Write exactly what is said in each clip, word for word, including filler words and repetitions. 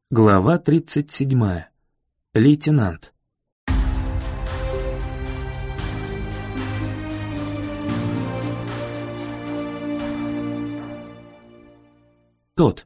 Глава тридцать седьмая. Лейтенант. Тот.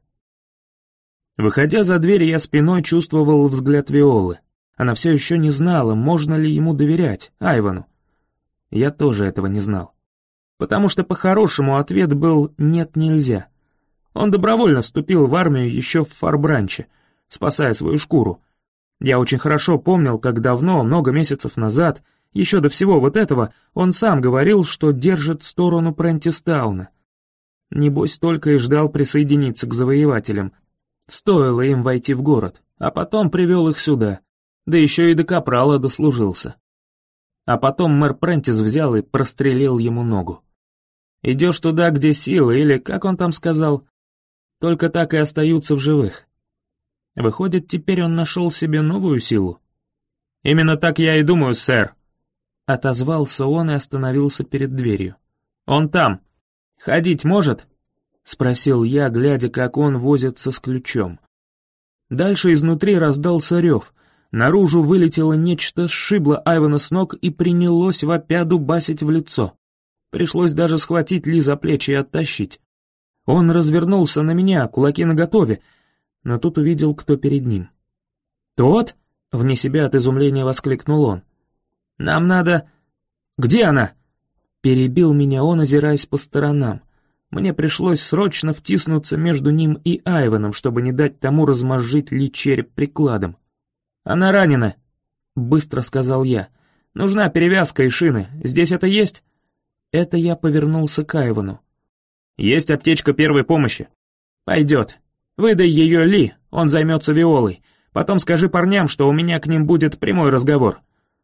Выходя за дверь, я спиной чувствовал взгляд Виолы. Она все еще не знала, можно ли ему доверять, Айвану. Я тоже этого не знал. Потому что по-хорошему ответ был «нет, нельзя». Он добровольно вступил в армию еще в Фарбранче, спасая свою шкуру. Я очень хорошо помнил, как давно, много месяцев назад, еще до всего вот этого, он сам говорил, что держит сторону Прентистауна. Небось, только и ждал присоединиться к завоевателям. Стоило им войти в город, а потом привел их сюда, да еще и до капрала дослужился. А потом мэр Прентис взял и прострелил ему ногу. Идешь туда, где силы, или, как он там сказал, только так и остаются в живых. Выходит, теперь он нашел себе новую силу? «Именно так я и думаю, сэр», — отозвался он и остановился перед дверью. «Он там. Ходить может?» — спросил я, глядя, как он возится с ключом. Дальше изнутри раздался рев. Наружу вылетело нечто, сшибло Айвана с ног и принялось вопя дубасить в лицо. Пришлось даже схватить Ли за плечи и оттащить. Он развернулся на меня, кулаки наготове, но тут увидел, кто перед ним. «Тот?» — вне себя от изумления воскликнул он. «Нам надо...» «Где она?» Перебил меня он, озираясь по сторонам. Мне пришлось срочно втиснуться между ним и Айваном, чтобы не дать тому размозжить Ли череп прикладом. «Она ранена», — быстро сказал я. «Нужна перевязка и шины. Здесь это есть?» Это я повернулся к Айвану. «Есть аптечка первой помощи». «Пойдет. Выдай ее Ли, он займется Виолой. Потом скажи парням, что у меня к ним будет прямой разговор».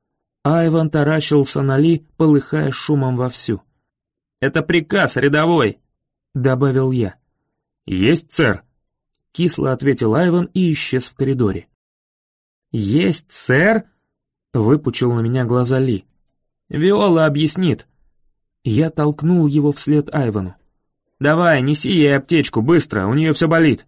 Айван таращился на Ли, полыхая шумом вовсю. «Это приказ, рядовой», — добавил я. «Есть, сэр», — кисло ответил Айван и исчез в коридоре. «Есть, сэр?» — выпучил на меня глаза Ли. «Виола объяснит». Я толкнул его вслед Айвану. «Давай, неси ей аптечку, быстро, у нее все болит».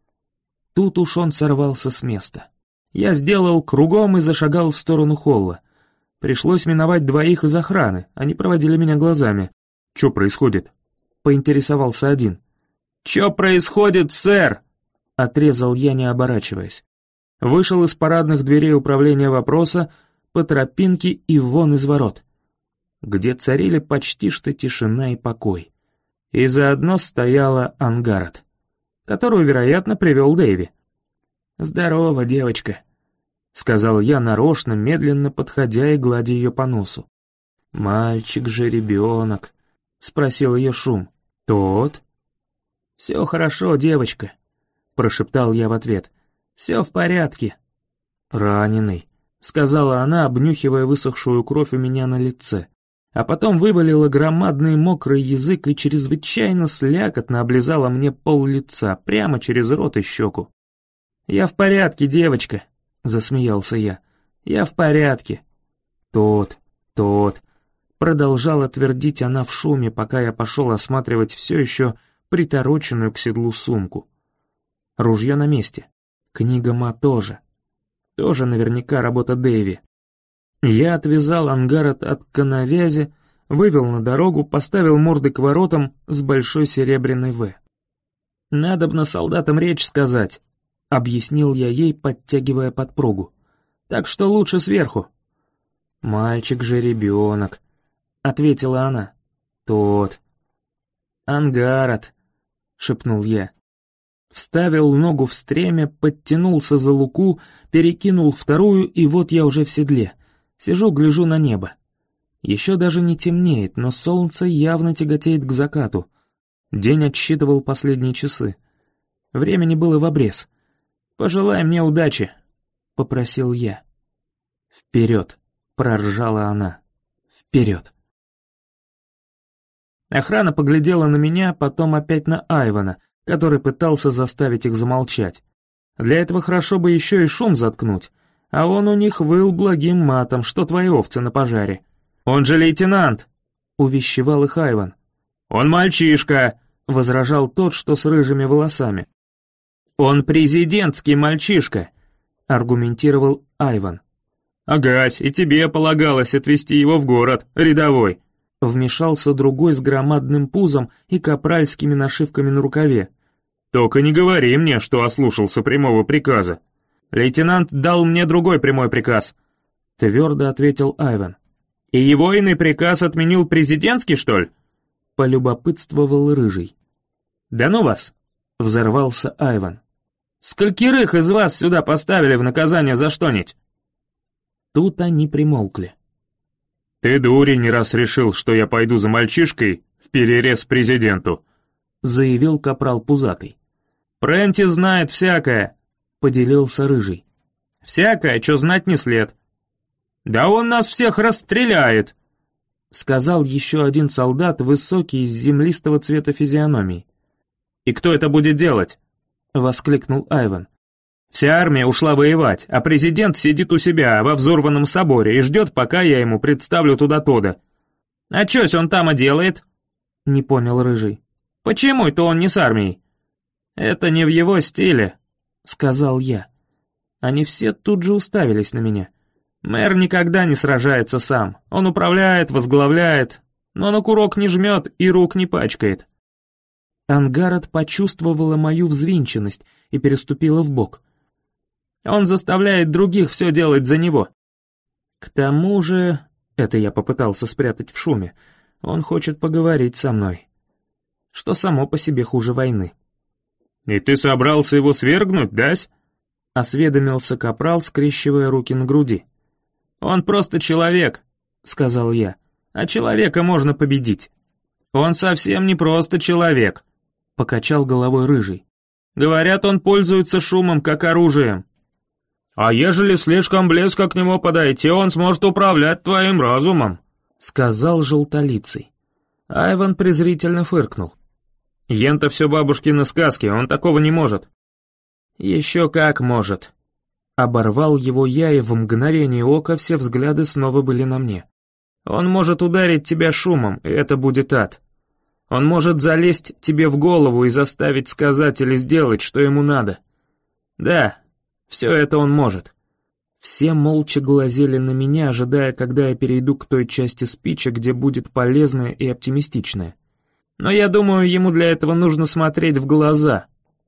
Тут уж он сорвался с места. Я сделал кругом и зашагал в сторону холла. Пришлось миновать двоих из охраны, они проводили меня глазами. «Че происходит?» — поинтересовался один. «Че происходит, сэр?» — отрезал я, не оборачиваясь. Вышел из парадных дверей управления вопроса по тропинке и вон из ворот, где царили почти что тишина и покой. И заодно стояла Ангарат, которую, вероятно, привел Дэйви. «Здорово, девочка», — сказал я нарочно, медленно подходя и гладя ее по носу. «Мальчик же ребенок», — спросил ее Шум. «Тот?» «Все хорошо, девочка», — прошептал я в ответ. «Все в порядке». «Раненый», — сказала она, обнюхивая высохшую кровь у меня на лице. А потом вывалила громадный мокрый язык и чрезвычайно слякотно облизала мне пол лица, прямо через рот и щеку. «Я в порядке, девочка», — засмеялся я. «Я в порядке». «Тот, тот», — продолжала твердить она в шуме, пока я пошел осматривать все еще притороченную к седлу сумку. Ружье на месте. Книга Ма тоже. Тоже наверняка работа Дэйви. Я отвязал Ангарат от коновязи, вывел на дорогу, поставил морды к воротам с большой серебряной «В». «Надобно солдатам речь сказать», — объяснил я ей, подтягивая подпругу. «Так что лучше сверху». «Мальчик же ребенок», — ответила она. «Тот». «Ангарат», — шепнул я. Вставил ногу в стремя, подтянулся за луку, перекинул вторую, и вот я уже в седле. Сижу, гляжу на небо. Еще даже не темнеет, но солнце явно тяготеет к закату. День отсчитывал последние часы. Времени было в обрез. «Пожелай мне удачи», — попросил я. «Вперед», — проржала она. «Вперед». Охрана поглядела на меня, потом опять на Айвана, который пытался заставить их замолчать. Для этого хорошо бы еще и шум заткнуть. А он у них выл благим матом, что твои овцы на пожаре. «Он же лейтенант!» — увещевал их Айван. «Он мальчишка!» — возражал тот, что с рыжими волосами. «Он президентский мальчишка», — аргументировал Айван. «Агась, и тебе полагалось отвезти его в город, рядовой», — вмешался другой с громадным пузом и капральскими нашивками на рукаве. «Только не говори мне, что ослушался прямого приказа. Лейтенант дал мне другой прямой приказ», — твердо ответил Айван. «И его иный приказ отменил президентский, что ли?» — полюбопытствовал Рыжий. «Да ну вас!» — взорвался Айван. «Скольких из вас сюда поставили в наказание за что-нибудь?» Тут они примолкли. «Ты, дурень, раз решил, что я пойду за мальчишкой в перерез президенту», — заявил капрал Пузатый. «Пренти знает всякое», — поделился Рыжий. «Всякое, что знать не след». «Да он нас всех расстреляет», — сказал еще один солдат, высокий, с землистого цвета физиономии. «И кто это будет делать?» — воскликнул Айван. «Вся армия ушла воевать, а президент сидит у себя во взорванном соборе и ждет, пока я ему представлю туда Тода». «А чёсь он там и делает?» — не понял Рыжий. «Почему это он не с армией?» «Это не в его стиле», — сказал я. Они все тут же уставились на меня. Мэр никогда не сражается сам. Он управляет, возглавляет, но на курок не жмет и рук не пачкает. Ангарат почувствовала мою взвинченность и переступила вбок. Он заставляет других все делать за него. К тому же, это я попытался спрятать в шуме, он хочет поговорить со мной, что само по себе хуже войны. «И ты собрался его свергнуть, дась?» — осведомился капрал, скрещивая руки на груди. «Он просто человек», — сказал я, — «а человека можно победить». «Он совсем не просто человек», — покачал головой Рыжий. «Говорят, он пользуется шумом как оружием». «А ежели слишком близко к нему подойти, он сможет управлять твоим разумом», — сказал Желтолицый. Айван презрительно фыркнул. «Ен-то все бабушкины сказки, он такого не может». «Еще как может». Оборвал его я, и в мгновение ока все взгляды снова были на мне. «Он может ударить тебя шумом, и это будет ад. Он может залезть тебе в голову и заставить сказать или сделать, что ему надо. Да, все это он может». Все молча глазели на меня, ожидая, когда я перейду к той части спича, где будет полезное и оптимистичное. Но я думаю, ему для этого нужно смотреть в глаза.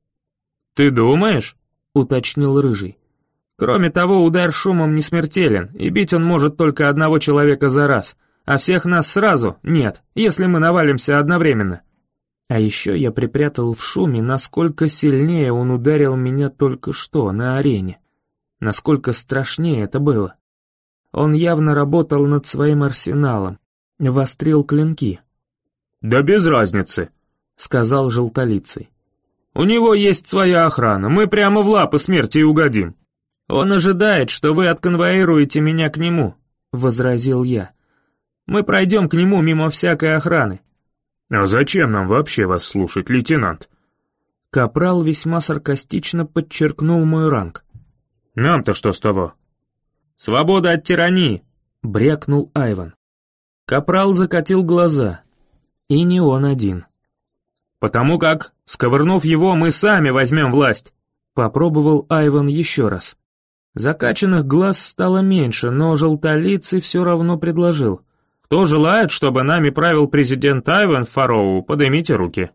«Ты думаешь?» — уточнил Рыжий. «Кроме того, удар шумом не смертелен, и бить он может только одного человека за раз, а всех нас сразу нет, если мы навалимся одновременно». А еще я припрятал в шуме, насколько сильнее он ударил меня только что на арене. Насколько страшнее это было. Он явно работал над своим арсеналом, вострил клинки. «Да без разницы», — сказал Желтолицый. «У него есть своя охрана, мы прямо в лапы смерти и угодим». «Он ожидает, что вы отконвоируете меня к нему», — возразил я. «Мы пройдем к нему мимо всякой охраны». «А зачем нам вообще вас слушать, лейтенант?» Капрал весьма саркастично подчеркнул мой ранг. «Нам-то что с того?» «Свобода от тирании», — брякнул Айван. Капрал закатил глаза. И не он один. «Потому как, сковырнув его, мы сами возьмем власть», — попробовал Айван еще раз. Закачанных глаз стало меньше, но Желтолицый все равно предложил. «Кто желает, чтобы нами правил президент Айван Фароу, поднимите руки».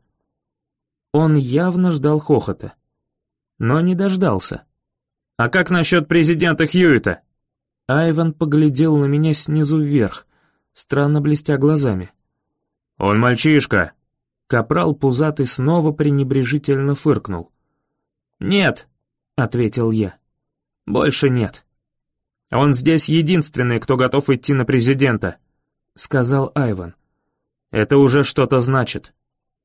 Он явно ждал хохота, но не дождался. «А как насчет президента Хьюита?» Айван поглядел на меня снизу вверх, странно блестя глазами. «Он мальчишка!» Капрал Пузатый снова пренебрежительно фыркнул. «Нет», — ответил я, — «больше нет». «Он здесь единственный, кто готов идти на президента», — сказал Айван. «Это уже что-то значит».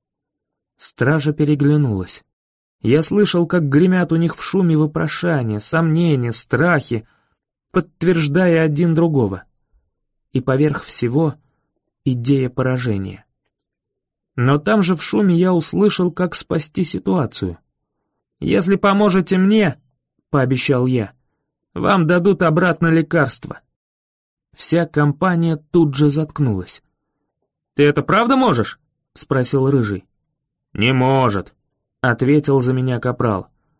Стража переглянулась. Я слышал, как гремят у них в шуме вопрошания, сомнения, страхи, подтверждая один другого. И поверх всего идея поражения. Но там же в шуме я услышал, как спасти ситуацию. «Если поможете мне, — пообещал я, — вам дадут обратно лекарство». Вся компания тут же заткнулась. «Ты это правда можешь?» — спросил Рыжий. «Не может», — ответил за меня капрал.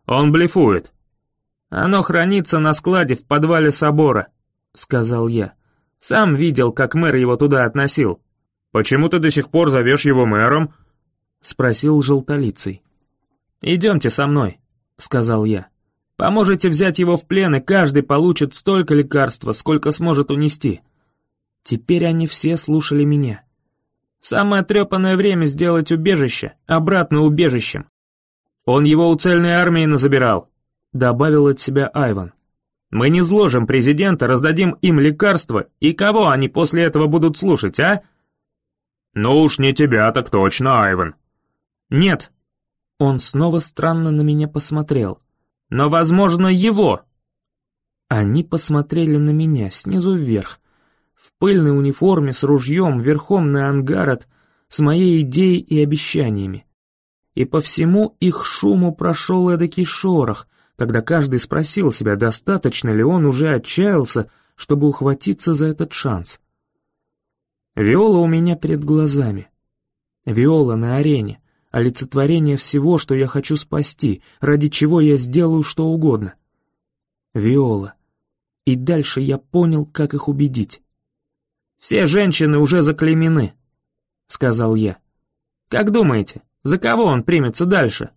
Он блефует. Оно хранится на складе в подвале собора, сказал я. Сам видел, как мэр его туда относил. Почему ты до сих пор зовешь его мэром? Спросил желтолицый. Идемте со мной, сказал я. Поможете взять его в плен, и каждый получит столько лекарства, сколько сможет унести. Теперь они все слушали меня. Самое трепанное время сделать убежище, обратно убежищем. Он его у цельной армии назабирал, добавил от себя Айван. Мы не зложим президента, раздадим им лекарства, и кого они после этого будут слушать, а? Ну уж не тебя, так точно, Айван. Нет. Он снова странно на меня посмотрел. Но, возможно, его. Они посмотрели на меня снизу вверх, в пыльной униформе с ружьем, верхом на Ангарат, с моей идеей и обещаниями. И по всему их шуму прошел эдакий шорох, когда каждый спросил себя, достаточно ли он уже отчаялся, чтобы ухватиться за этот шанс. Виола у меня перед глазами. Виола на арене, олицетворение всего, что я хочу спасти, ради чего я сделаю что угодно. Виола. И дальше я понял, как их убедить. «Все женщины уже заклеймены», — сказал я. «Как думаете, за кого он примется дальше?»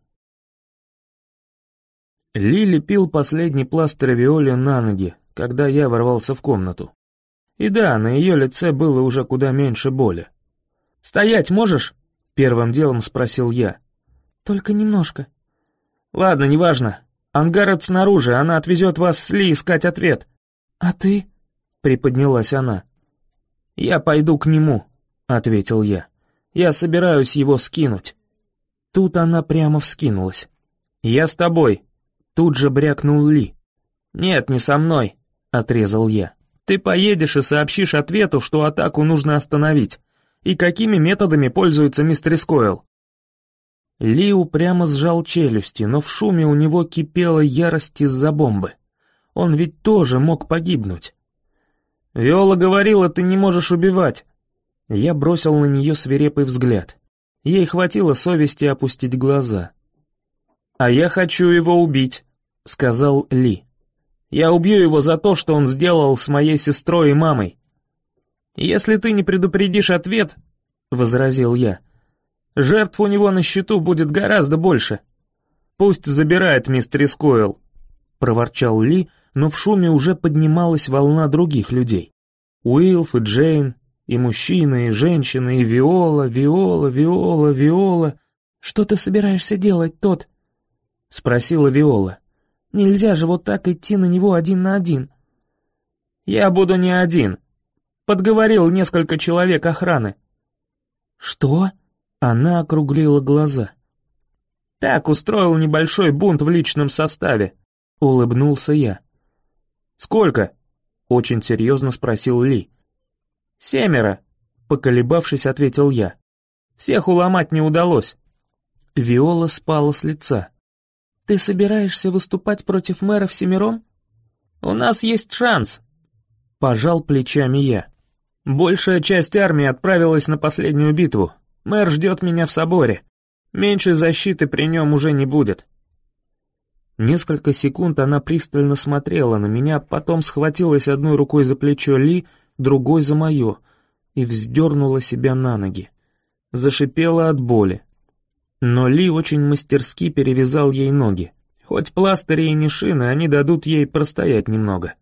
Ли лепил последний пластырь Виоле на ноги, когда я ворвался в комнату. И да, на ее лице было уже куда меньше боли. «Стоять можешь?» — первым делом спросил я. «Только немножко». «Ладно, неважно. Ангарат снаружи, она отвезет вас с Ли искать ответ». «А ты?» — приподнялась она. «Я пойду к нему», — ответил я. «Я собираюсь его скинуть». Тут она прямо вскинулась. «Я с тобой», — тут же брякнул Ли. «Нет, не со мной», — отрезал я. «Ты поедешь и сообщишь ответу, что атаку нужно остановить. И какими методами пользуется мистер Скойл?» Ли упрямо сжал челюсти, но в шуме у него кипела ярость из-за бомбы. Он ведь тоже мог погибнуть. «Виола говорила, ты не можешь убивать». Я бросил на нее свирепый взгляд. Ей хватило совести опустить глаза. «А я хочу его убить», — сказал Ли. «Я убью его за то, что он сделал с моей сестрой и мамой». «Если ты не предупредишь ответ», — возразил я, — «жертв у него на счету будет гораздо больше». «Пусть забирает мистер Скойл», — проворчал Ли, но в шуме уже поднималась волна других людей. Уилф и Джейн, и мужчины, и женщины, и Виола, Виола, Виола, Виола. «Что ты собираешься делать, Тод?» — спросила Виола. «Нельзя же вот так идти на него один на один». «Я буду не один. Подговорил несколько человек охраны». «Что?» — она округлила глаза. «Так, устроил небольшой бунт в личном составе», — улыбнулся я. «Сколько?» — очень серьезно спросил Ли. «Семеро», — поколебавшись, ответил я. «Всех уломать не удалось». Виола спала с лица. «Ты собираешься выступать против мэра всемиром?» «У нас есть шанс», — пожал плечами я. «Большая часть армии отправилась на последнюю битву. Мэр ждет меня в соборе. Меньше защиты при нем уже не будет». Несколько секунд она пристально смотрела на меня, потом схватилась одной рукой за плечо Ли, другой за мое, и вздернула себя на ноги. Зашипела от боли. Но Ли очень мастерски перевязал ей ноги. Хоть пластыри и не шины, они дадут ей простоять немного.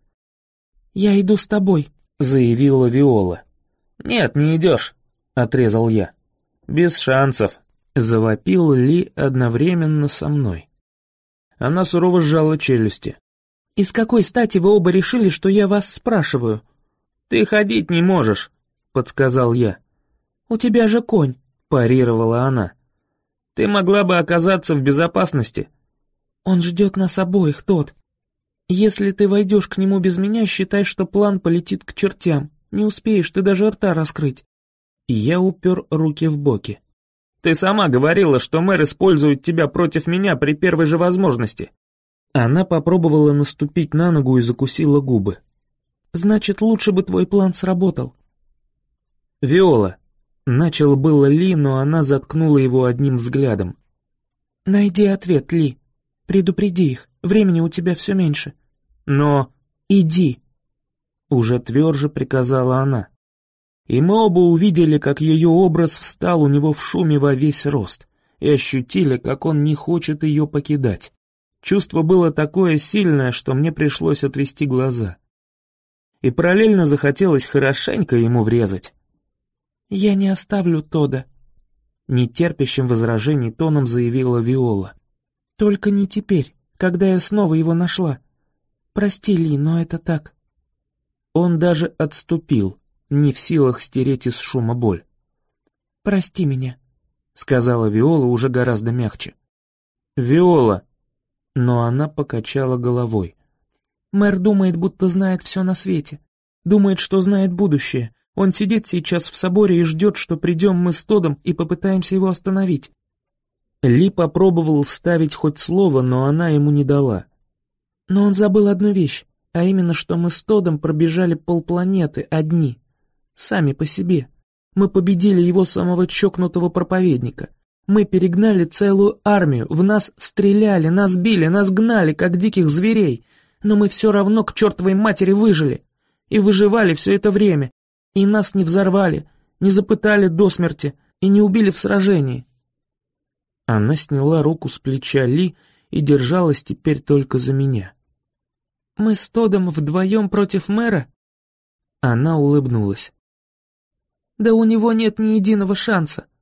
«Я иду с тобой», — заявила Виола. «Нет, не идешь», — отрезал я. «Без шансов», — завопил Ли одновременно со мной. Она сурово сжала челюсти. «И с какой стати вы оба решили, что я вас спрашиваю?» «Ты ходить не можешь», — подсказал я. «У тебя же конь», — парировала она. «Ты могла бы оказаться в безопасности». «Он ждет нас обоих, тот. Если ты войдешь к нему без меня, считай, что план полетит к чертям. Не успеешь ты даже рта раскрыть». Я упер руки в боки. «Ты сама говорила, что мэр использует тебя против меня при первой же возможности». Она попробовала наступить на ногу и закусила губы. «Значит, лучше бы твой план сработал». «Виола», — начал было Ли, но она заткнула его одним взглядом. «Найди ответ, Ли», — Предупреди их, времени у тебя все меньше. Но... Иди!» Уже тверже приказала она. И мы оба увидели, как ее образ встал у него в шуме во весь рост, и ощутили, как он не хочет ее покидать. Чувство было такое сильное, что мне пришлось отвести глаза. И параллельно захотелось хорошенько ему врезать. «Я не оставлю Тода», — нетерпящим возражений тоном заявила Виола. «Только не теперь, когда я снова его нашла. Прости, Ли, но это так». Он даже отступил, не в силах стереть из шума боль. «Прости меня», — сказала Виола уже гораздо мягче. «Виола!» Но она покачала головой. «Мэр думает, будто знает все на свете. Думает, что знает будущее. Он сидит сейчас в соборе и ждет, что придем мы с Тодом и попытаемся его остановить». Ли попробовал вставить хоть слово, но она ему не дала. «Но он забыл одну вещь, а именно, что мы с Тодом пробежали полпланеты одни, сами по себе. Мы победили его самого чокнутого проповедника. Мы перегнали целую армию, в нас стреляли, нас били, нас гнали, как диких зверей, но мы все равно к чертовой матери выжили. И выживали все это время, и нас не взорвали, не запытали до смерти и не убили в сражении». Она сняла руку с плеча Ли и держалась теперь только за меня. «Мы с Тодом вдвоем против мэра?» Она улыбнулась. «Да у него нет ни единого шанса.